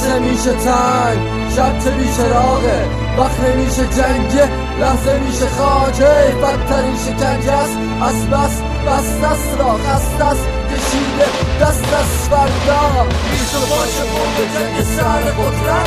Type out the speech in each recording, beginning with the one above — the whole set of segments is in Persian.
لحظه میشه تنگ، شب چه بیچراغه، وقت نمیشه جنگه، لحظه میشه خاکه، بدترین شکنجه است از بس است را خسته است کشیده دست از فردا. بیش و باشه بمب جنگ سر قدرت،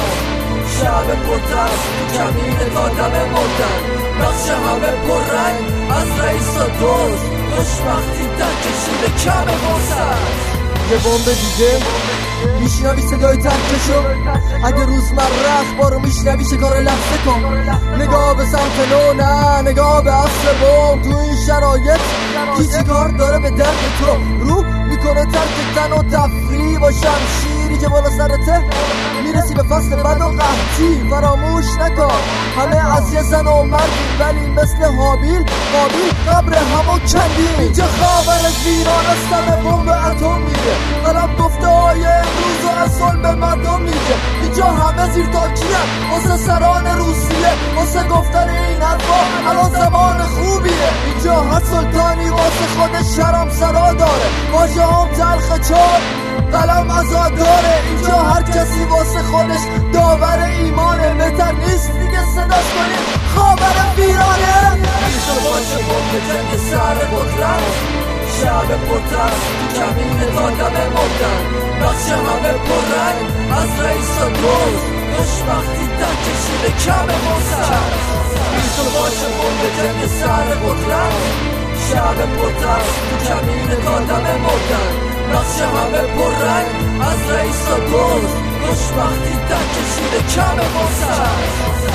شب پرترس تو کمین دادم مردن، نقش همه پررنگ از رئیس و دوست، خوشبختی در کشیده کم فرصت. یه بمب دیگه میشنوی صدای ترکشو، اگه روزمره اخبارو میشنوی شکار لحظه کن، نگاه به سمت نو نه نگاه به اصل بمب. تو این شرایط کی کار داره به درد تو؟ رو میکنه ترک تن و تفریح با شمشیری که بالا سرته، میرسی به فصل بد و قحطی. فراموش نکن همه از یه زن و مردی، ولی مثل حابیل قبر همو کندی. اینجا خبر ویران از دم بمب اتم میده، قلم گفته های امروز و از ظلم مردم میگه. اینجا همه زیر تاکیه واسه سران روسیه، واسه گفتن این حرفا الان زمان خوبیه. اینجا هر سلطانی واسه خودش شرم سرا داره، واژه هم تلخ چار قلم ازاداره. اینجا هر کسی واسه خودش داور ایمانه، بهتر نیست دیگه صداش کنیم خبر ویرانه. بیش و باشه بمب جنگ سر قدرت، شب پرترس تو کمین دادم مردن، نقش همه پررنگ از رئیس و دوست، خوشبختی در کشیده کم فرصت. بیش و باشه بمب جنگ سر قدرت، شب پرترس تو کمین دادم مردن، نقش همه پررنگ از رئیس و دوست، خوشبختی در کشیده کم فرصت.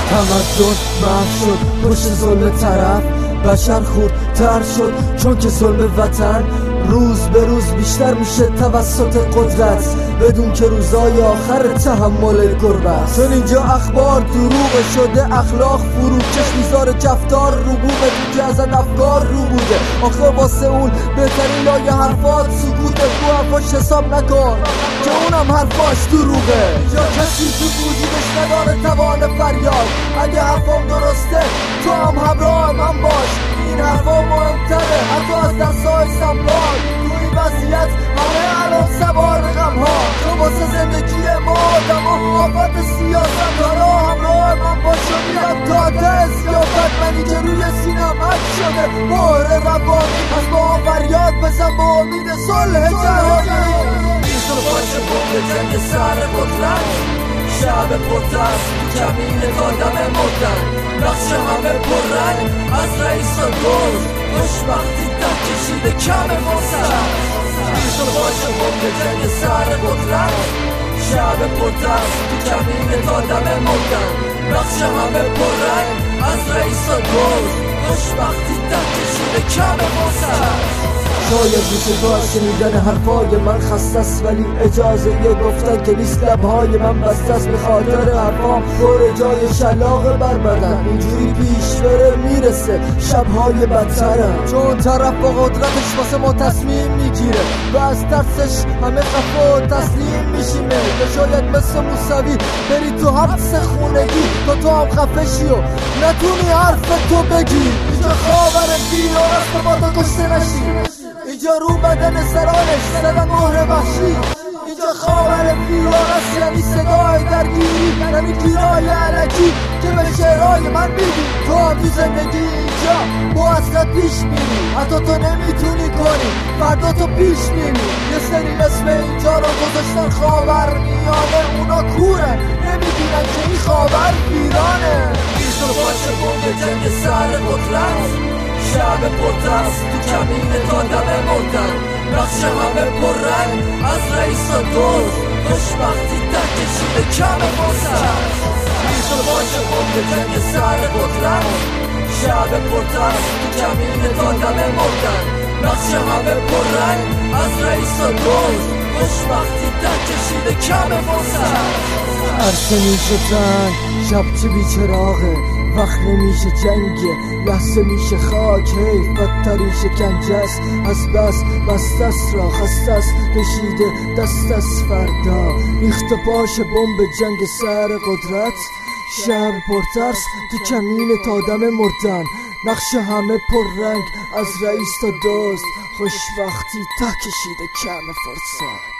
تمدن محو شد پشت ظلم طرف، بشر خوردتر شد چون که ظلم وطن روز به روز بیشتر میشه توسط قدرت، بدون که روزای آخر تحمل غربت. چون اینجا اخبار دروغ شده، اخلاق فروکش میذاره کفتار رو بومه، تو که ازت افکار رو بوده. آخه واسه اون بهترین لایه حرفات سکوته، تو حرفاش حساب نکن که اونم حرفاش دروغه. اینجا کسی تو وجودش نداره توان فریاد، اگه حرفام درسته تو هم همراه من باش. این حرفا مهمتره حتی از دستای سنبال، تو این وضعیت همه الان سوار غم ها. تو واسه زندگی ما آدم و آفت سیاست دارا همراه من باش و میرم تا ته سیاست. منی که روی سینم حک شده مهر روانی، پس با هم فریاد بزن با امید صلح جهانی. بیش و باشه بمب جنگ سر قدرت، شب پرترس تو کمین دادم مردن، نقش همه پررنگ از رئیس و دوست، خوشبختی در کشیده کم فرصت. بیش و باشه بمب جنگ سر قدرت، شب پرترس تو کمین دادم مردن، نقش همه پررنگ از رئیس و دوست، خوشبختی در کشیده کم فرصت. شاید میشه تو از شنیدن حرفای من خسته است، ولی اجازه یه گفتن که نیست لبهای من بسته است. به خاطر حرفام پر جای شلاق بر بدن، اینجوری پیش بره میرسه شبهای بدترم. چون طرف با قدرتش واسه ما تصمیم میگیره و از ترسش همه خفه و تسلیم میشیمه. یا شاید مثل موسوی بری تو حبس خونگی تا تو هم خفه شی و نتونی حرف تو بگی. اینجا خبر ویران است با تو کشته نشی، اینجا رو بدن سرانش زدن مهر وحشی. اینجا خبر ویران است یعنی صدای درگیری، یعنی گیرای علکی که به شعرهای من میگی. تو هم تو زندگی اینجا با حسرت پیش میری، حتی تو نمیتونی کنی فردا تو پیش میری. یه سری اسم اینجا رو گذاشتن خاور میانه، اونا کوره نمیبینن که این خاور ویرانه. بیش و باشه بمب جنگ سر قدرت، شب پرترس تو کمین دادم مردن، نقش همه پررنگ از رئیس و دوست، خوشبختی در کشیده کم فرصت. بیش و باشه بمب جنگ سر قدرت، شب پرترس تو کمین دادم مردن، نقش همه پررنگ از رئیس و دوست، خوشبختی در کشیده کم فرصت. عرصه میشه تنگ، شب چه بیچراغه، وقت نمیشه جنگه، لحظه میشه خاک. حیف بدترین شکنجه است از بس است را خسته است کشیده دست از فردا. ریخت پاش بمب جنگ سر قدرت، شب پرترس تو کمین تا دم مردن، نقش همه پر رنگ از رئیس تا دوست، خوشبختی تا کشیده کم فرصت.